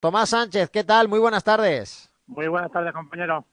Tomás Sánchez, ¿qué tal? Muy buenas tardes. Muy buenas tardes, compañero.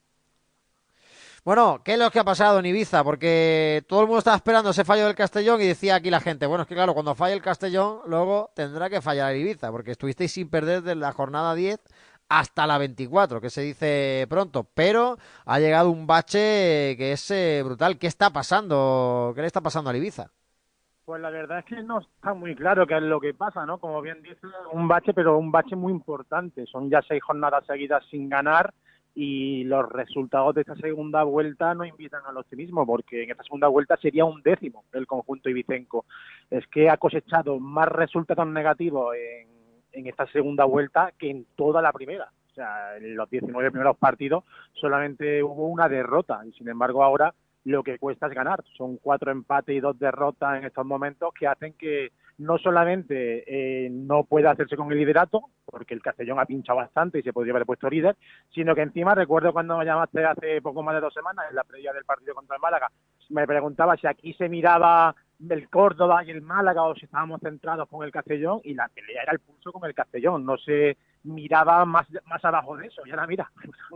Bueno, ¿qué es lo que ha pasado en Ibiza? Porque todo el mundo estaba esperando ese fallo del Castellón y decía aquí la gente, bueno, es que claro, cuando falle el Castellón, luego tendrá que fallar el Ibiza, porque estuvisteis sin perder desde la jornada 10 hasta la 24, que se dice pronto, pero ha llegado un bache que es brutal. ¿Qué está pasando? ¿Qué le está pasando al Ibiza? Pues la verdad es que no está muy claro qué es lo que pasa, ¿no? Como bien dice, un bache, pero un bache muy importante. Son ya 6 jornadas seguidas sin ganar y los resultados de esta segunda vuelta no invitan al optimismo, porque en esta segunda vuelta sería un décimo el conjunto ibicenco. Es que ha cosechado más resultados negativos en esta segunda vuelta que en toda la primera. O sea, en los 19 primeros partidos solamente hubo una derrota y sin embargo ahora lo que cuesta es ganar. Son 4 empates y 2 derrotas en estos momentos que hacen que no solamente no pueda hacerse con el liderato, porque el Castellón ha pinchado bastante y se podría haber puesto líder, sino que encima recuerdo cuando me llamaste hace poco más de 2 semanas, en la previa del partido contra el Málaga, me preguntaba si aquí se miraba el Córdoba y el Málaga o si estábamos centrados con el Castellón, y la pelea era el pulso con el Castellón, no se miraba más abajo de eso, y ahora mira,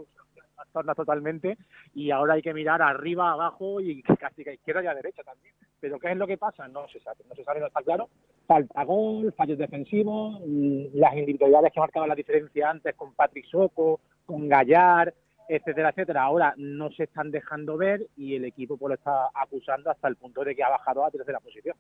torna totalmente, y ahora hay que mirar arriba, abajo y casi a izquierda y a derecha también. Pero ¿qué es lo que pasa? No se sabe, no está claro. Falta gol, fallos defensivos, las individualidades que marcaban la diferencia antes con Patrick Soco, con Gallar, etcétera, etcétera, ahora no se están dejando ver y el equipo pues lo está acusando hasta el punto de que ha bajado a tercera posición.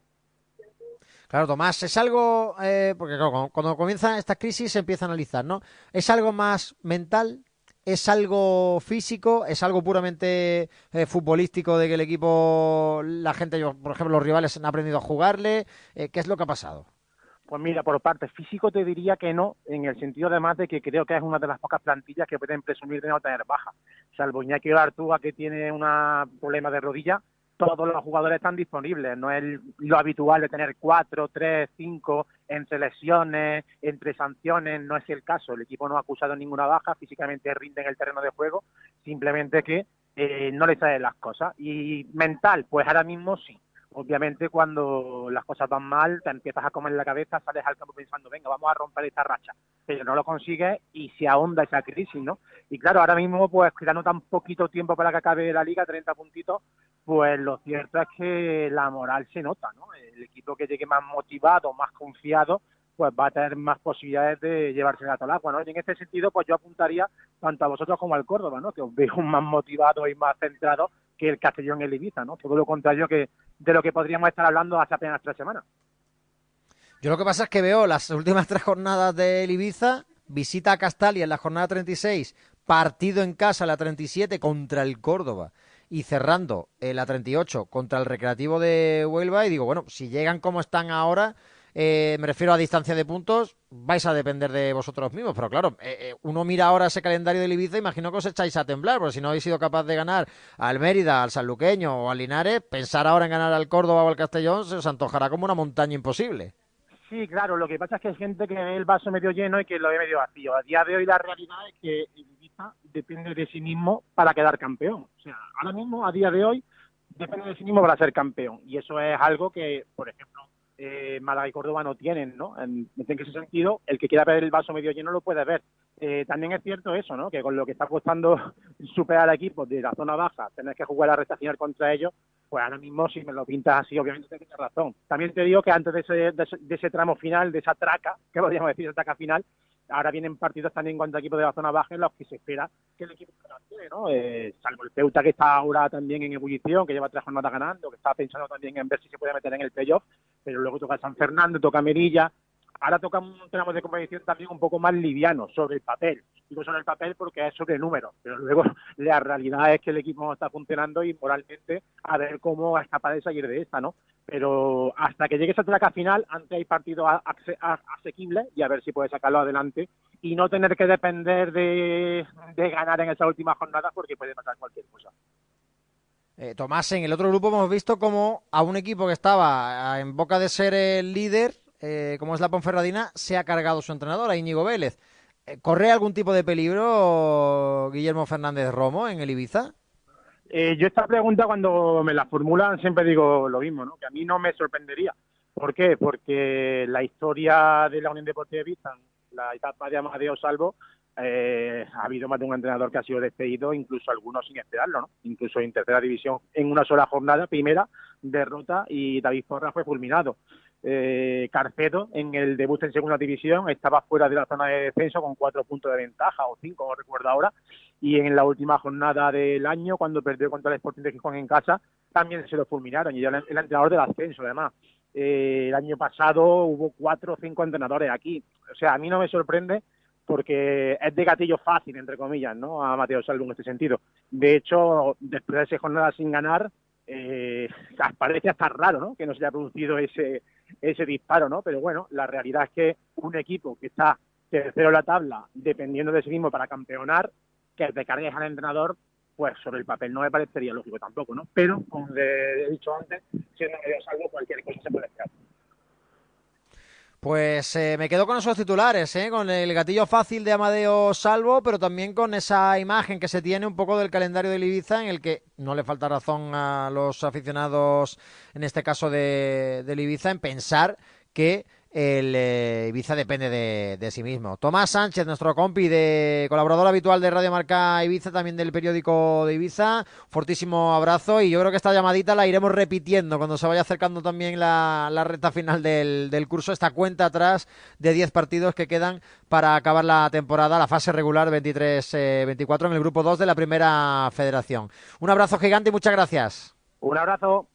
Claro, Tomás, es algo, porque claro, cuando comienzan estas crisis se empieza a analizar, ¿no? ¿Es algo más mental? ¿Es algo físico? ¿Es algo puramente futbolístico de que el equipo, la gente, por ejemplo, los rivales han aprendido a jugarle? ¿Qué es lo que ha pasado? Pues mira, por parte físico te diría que no, en el sentido además de que creo que es una de las pocas plantillas que pueden presumir de no tener baja. Salvo Iñaki Artúa, que tiene un problema de rodilla, todos los jugadores están disponibles. No es lo habitual de tener 4, 3, 5 entre lesiones, entre sanciones, no es el caso. El equipo no ha acusado ninguna baja, físicamente rinde en el terreno de juego, simplemente que no le salen las cosas. Y mental, pues ahora mismo sí. Obviamente cuando las cosas van mal te empiezas a comer la cabeza, sales al campo pensando, venga, vamos a romper esta racha, pero no lo consigues y se ahonda esa crisis, ¿no? Y claro, ahora mismo pues quedando tan poquito tiempo para que acabe la liga, 30 puntitos, pues lo cierto es que la moral se nota, ¿no? El equipo que llegue más motivado, más confiado, pues va a tener más posibilidades de llevarse el gato al agua, ¿no? Y en este sentido, pues yo apuntaría tanto a vosotros como al Córdoba, ¿no? Que os veo más motivados y más centrados que el Castellón y el Ibiza, ¿no? Todo lo contrario que de lo que podríamos estar hablando hace apenas 3 semanas. Yo lo que pasa es que veo las últimas tres jornadas del Ibiza, visita a Castalia en la jornada 36, partido en casa la 37 contra el Córdoba y cerrando la 38 contra el Recreativo de Huelva y digo, bueno, si llegan como están ahora, me refiero a distancia de puntos, vais a depender de vosotros mismos, pero claro, uno mira ahora ese calendario del Ibiza, imagino que os echáis a temblar, porque si no habéis sido capaz de ganar al Mérida, al Sanluqueño o al Linares, pensar ahora en ganar al Córdoba o al Castellón se os antojará como una montaña imposible. Sí, claro, lo que pasa es que hay gente que ve el vaso medio lleno y que lo ve medio vacío. A día de hoy la realidad es que el Ibiza depende de sí mismo para quedar campeón. O sea, ahora mismo, a día de hoy, depende de sí mismo para ser campeón. Y eso es algo que, por ejemplo, Málaga y Córdoba no tienen, ¿no? En ese sentido, el que quiera ver el vaso medio lleno lo puede ver. También es cierto eso, ¿no? Que con lo que está costando superar al equipo de la zona baja, tener que jugar la recta final contra ellos, pues ahora mismo si me lo pintas así, obviamente tienes razón. También te digo que antes de ese tramo final, de esa traca, que podríamos decir, esa traca final, ahora vienen partidos también contra equipos de la zona baja en los que se espera que el equipo se ¿no? Salvo el Ceuta, que está ahora también en ebullición, que lleva 3 jornadas ganando, que está pensando también en ver si se puede meter en el playoff, pero luego toca San Fernando, toca Merilla. Ahora toca un tramo de competición también un poco más liviano sobre el papel. Digo sobre el papel porque es sobre números, pero luego la realidad es que el equipo no está funcionando y moralmente a ver cómo es capaz de salir de esta, ¿no? Pero hasta que llegue esa traca final, antes hay partidos asequibles y a ver si puede sacarlo adelante y no tener que depender de ganar en esa última jornada porque puede pasar cualquier cosa. Tomás, en el otro grupo hemos visto como a un equipo que estaba en boca de ser el líder, como es la Ponferradina, se ha cargado su entrenador, a Íñigo Vélez. ¿Corre algún tipo de peligro Guillermo Fernández Romo en el Ibiza? Yo esta pregunta cuando me la formulan siempre digo lo mismo, ¿no? Que a mí no me sorprendería. ¿Por qué? Porque la historia de la Unión Deportiva Ibiza la etapa de Amadeo Salvo, ha habido más de un entrenador que ha sido despedido, incluso algunos sin esperarlo, ¿no? Incluso en tercera división, en una sola jornada, primera derrota, y David Porra fue fulminado. Carcedo, en el debut en segunda división, estaba fuera de la zona de descenso con 4 puntos de ventaja, o 5, no recuerdo ahora, y en la última jornada del año, cuando perdió contra el Sporting de Gijón en casa, también se lo fulminaron, y ya el entrenador del ascenso, además. El año pasado hubo 4 o 5 entrenadores aquí. O sea, a mí no me sorprende, porque es de gatillo fácil, entre comillas, ¿no?, a Mateo Salvo en este sentido. De hecho, después de esa jornada sin ganar, parece hasta raro, ¿no?, que no se haya producido ese disparo, ¿no? Pero bueno, la realidad es que un equipo que está tercero en la tabla, dependiendo de sí mismo para campeonar, que te cargues al entrenador, pues sobre el papel no me parecería lógico tampoco, ¿no? Pero, como he dicho antes, siendo Mateo Salvo, cualquier cosa se puede esperar. Pues me quedo con esos titulares, con el gatillo fácil de Amadeo Salvo, pero también con esa imagen que se tiene un poco del calendario del Ibiza, en el que no le falta razón a los aficionados, en este caso del Ibiza, en pensar que el Ibiza depende de sí mismo. Tomás Sánchez, nuestro compi, colaborador habitual de Radio Marca Ibiza, también del periódico de Ibiza, fortísimo abrazo, y yo creo que esta llamadita la iremos repitiendo cuando se vaya acercando también la recta final del curso, esta cuenta atrás de 10 partidos que quedan para acabar la temporada, la fase regular 23-24 en el grupo 2 de la Primera Federación. Un abrazo gigante y muchas gracias. Un abrazo.